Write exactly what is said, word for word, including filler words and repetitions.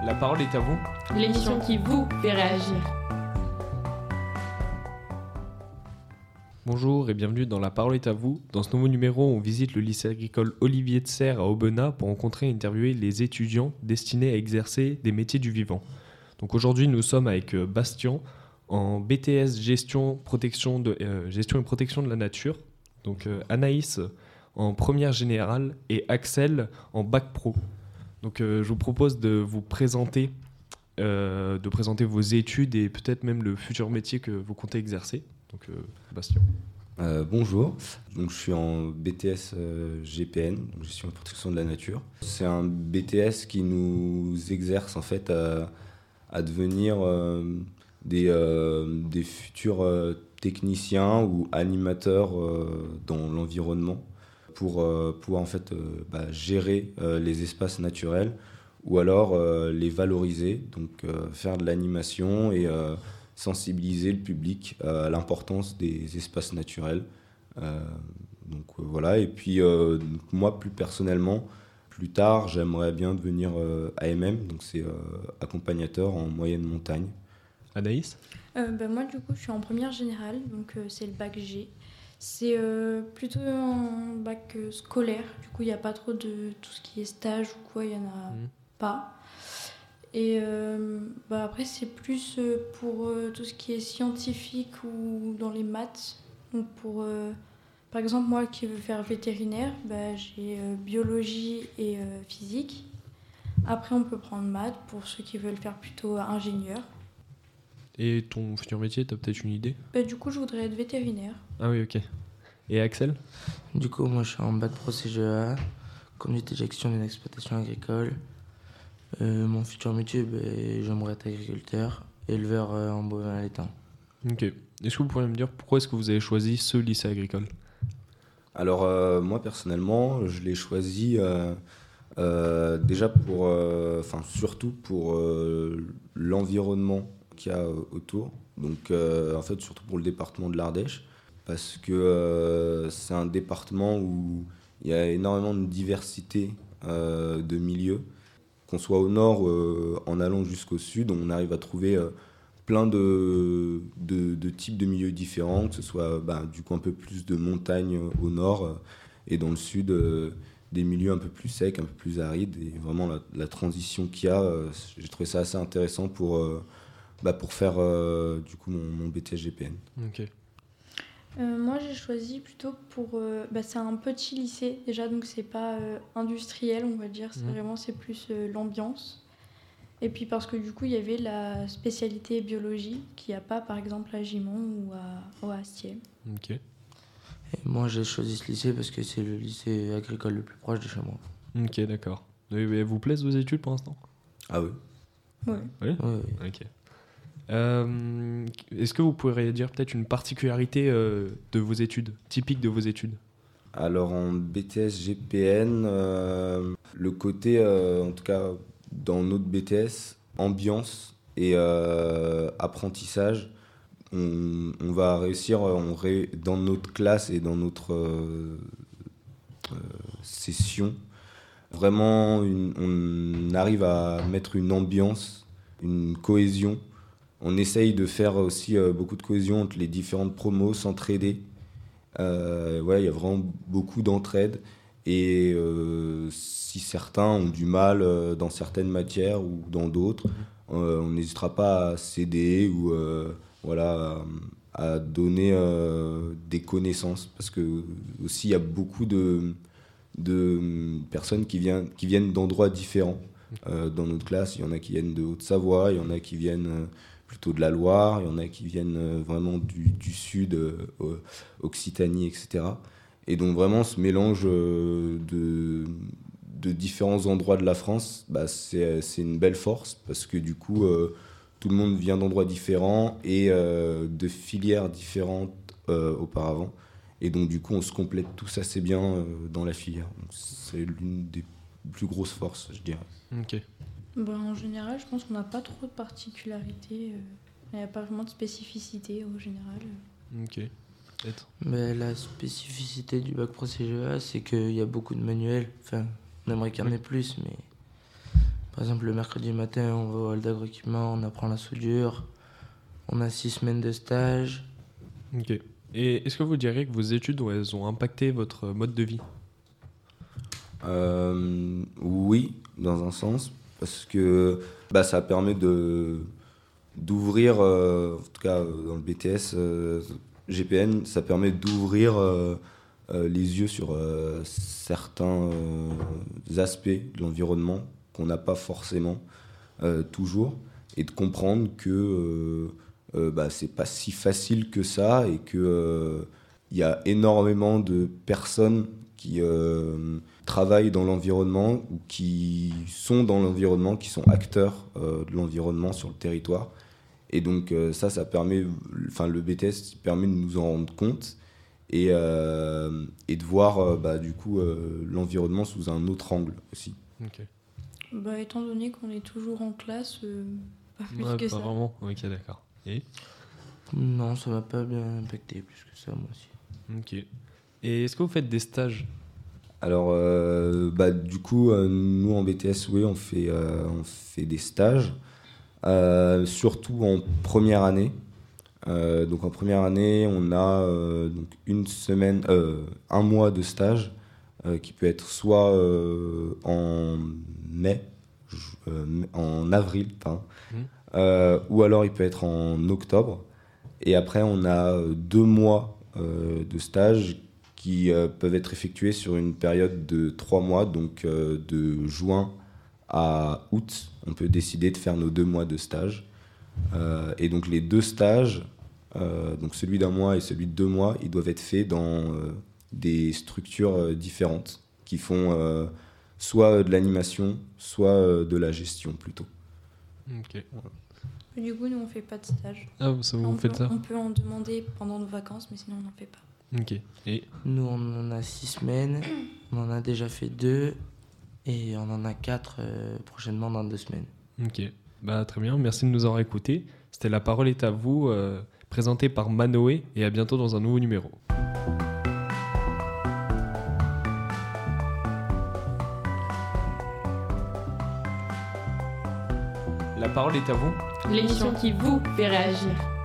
La parole est à vous. L'émission qui vous fait réagir. Bonjour et bienvenue dans La parole est à vous. Dans ce nouveau numéro, on visite le lycée agricole Olivier de Serres à Aubenas pour rencontrer et interviewer les étudiants destinés à exercer des métiers du vivant. Donc aujourd'hui, nous sommes avec Bastien en B T S gestion, protection de, euh, gestion et protection de la nature. Donc euh, Anaïs en première générale et Axel en bac pro. Donc euh, je vous propose de vous présenter, euh, de présenter vos études et peut-être même le futur métier que vous comptez exercer. Donc euh, Bastien. Euh, bonjour, donc, je suis en B T S euh, G P N, donc gestion et protection de la nature. C'est un B T S qui nous exerce en fait à, à devenir euh, des, euh, des futurs euh, techniciens ou animateurs euh, dans l'environnement pour euh, pouvoir en fait euh, bah, gérer euh, les espaces naturels ou alors euh, les valoriser, donc euh, faire de l'animation et euh, sensibiliser le public à l'importance des espaces naturels. Euh, donc euh, voilà, et puis euh, moi plus personnellement, plus tard j'aimerais bien devenir euh, A M M, donc c'est euh, accompagnateur en moyenne montagne. Anaïs ? euh, bah, Moi du coup je suis en première générale, donc euh, c'est le bac G. C'est euh, plutôt un bac euh, scolaire, du coup il n'y a pas trop de tout ce qui est stage ou quoi, il n'y en a mmh. pas. Et euh, bah après, c'est plus pour euh, tout ce qui est scientifique ou dans les maths. Donc pour, euh, par exemple, moi qui veux faire vétérinaire, bah, j'ai euh, biologie et euh, physique. Après, on peut prendre maths pour ceux qui veulent faire plutôt ingénieur. Et ton futur métier, tu as peut-être une idée ? Bah, du coup, je voudrais être vétérinaire. Ah oui, ok. Et Axel ? Du coup, moi, je suis en bac pro C G E A, conduite et gestion d'une exploitation agricole. Euh, mon futur métier, ben, j'aimerais être agriculteur, éleveur euh, en bovin laitin. Ok. Est-ce que vous pourriez me dire pourquoi est-ce que vous avez choisi ce lycée agricole ? Alors euh, moi personnellement, je l'ai choisi euh, euh, déjà pour, enfin euh, surtout pour euh, l'environnement qu'il y a autour. Donc euh, en fait surtout pour le département de l'Ardèche, parce que euh, c'est un département où il y a énormément de diversité euh, de milieux. Qu'on soit au nord, euh, en allant jusqu'au sud, on arrive à trouver euh, plein de, de, de types de milieux différents, que ce soit bah, du coup un peu plus de montagne euh, au nord euh, et dans le sud, euh, des milieux un peu plus secs, un peu plus arides. Et vraiment la, la transition qu'il y a, euh, j'ai trouvé ça assez intéressant pour, euh, bah, pour faire euh, du coup mon, mon B T S G P N. Ok. Euh, moi j'ai choisi plutôt pour euh, bah, c'est un petit lycée déjà, donc c'est pas euh, industriel on va dire, c'est mmh. vraiment c'est plus euh, l'ambiance, et puis parce que du coup il y avait la spécialité biologie qu'il n'y a pas par exemple à Gimont ou à, ou à Astier. Ok. Et moi j'ai choisi ce lycée parce que c'est le lycée agricole le plus proche de chez moi. Ok, d'accord. Et vous plaisent vos études pour l'instant ? Ah oui. Oui. Oui, oui, oui. Ok. Euh, est-ce que vous pourriez dire peut-être une particularité euh, de vos études, typique de vos études ? Alors en B T S G P N, euh, le côté, euh, en tout cas dans notre B T S, ambiance et euh, apprentissage, on, on va réussir on ré, dans notre classe et dans notre euh, euh, session, vraiment une, on arrive à mettre une ambiance, une cohésion. On essaye de faire aussi euh, beaucoup de cohésion entre les différentes promos, s'entraider. Euh, ouais, il y a vraiment beaucoup d'entraide. Et euh, si certains ont du mal euh, dans certaines matières ou dans d'autres, euh, on n'hésitera pas à s'aider ou euh, voilà, à, à donner euh, des connaissances. Parce que aussi, il y a beaucoup de, de personnes qui viennent, qui viennent d'endroits différents. Euh, dans notre classe, il y en a qui viennent de Haute-Savoie, il y en a qui viennent... Euh, plutôt de la Loire, il y en a qui viennent vraiment du, du sud, euh, Occitanie, et cetera. Et donc vraiment ce mélange de, de différents endroits de la France, bah, c'est, c'est une belle force parce que du coup, euh, tout le monde vient d'endroits différents et euh, de filières différentes euh, auparavant. Et donc du coup, on se complète tous assez bien euh, dans la filière. Donc, c'est l'une des plus grosses forces, je dirais. Ok. Ben, en général, je pense qu'on n'a pas trop de particularités. Il n'y a pas vraiment de spécificité en général. Ok. Peut-être. Mais la spécificité du bac pro C G E A, c'est qu'il y a beaucoup de manuels. Enfin, on aimerait qu'il y en ait plus, mais Par exemple, le mercredi matin, on va au hall d'agroéquipement, on apprend la soudure. On a six semaines de stage. Ok. Et est-ce que vous diriez que vos études, elles ont impacté votre mode de vie ? Euh, oui, dans un sens, parce que bah, ça permet de, d'ouvrir, euh, en tout cas dans le B T S euh, G P N, ça permet d'ouvrir euh, euh, les yeux sur euh, certains euh, aspects de l'environnement qu'on n'a pas forcément euh, toujours, et de comprendre que euh, euh, bah, c'est pas si facile que ça, et que euh, y a énormément de personnes qui euh, travaillent dans l'environnement ou qui sont dans l'environnement, qui sont acteurs euh, de l'environnement sur le territoire. Et donc euh, ça, ça permet, enfin le B T S permet de nous en rendre compte et, euh, et de voir euh, bah, du coup euh, l'environnement sous un autre angle aussi. Ok. Bah, étant donné qu'on est toujours en classe, euh, pas plus Ouais, que pas ça. vraiment. Ok, d'accord. Et Non, ça m'a pas bien impacté plus que ça, moi aussi. Ok. Et est-ce que vous faites des stages ? Alors, euh, bah, du coup, euh, nous en B T S, oui, on fait, euh, on fait des stages, euh, surtout en première année. Euh, donc en première année, on a euh, donc une semaine, euh, un mois de stage euh, qui peut être soit euh, en mai, euh, en avril, pardon, Mmh. euh, ou alors il peut être en octobre. Et après, on a euh, deux mois euh, de stage qui euh, peuvent être effectués sur une période de trois mois, donc euh, de juin à août. On peut décider de faire nos deux mois de stage. Euh, et donc les deux stages, euh, donc celui d'un mois et celui de deux mois, ils doivent être faits dans euh, des structures euh, différentes qui font euh, soit de l'animation, soit euh, de la gestion plutôt. Ok. Du coup, nous, on fait pas de stage. Ah, ça, vous on, faites peut, ça ? on peut en demander pendant nos vacances, mais sinon, on n'en fait pas. Ok. Et Nous, on en a six semaines. On en a déjà fait deux. Et on en a quatre euh, prochainement dans deux semaines. Ok. Bah, très bien. Merci de nous avoir écoutés. C'était La Parole est à vous, euh, présenté par Manoé. Et à bientôt dans un nouveau numéro. La parole est à vous. L'émission qui vous fait réagir.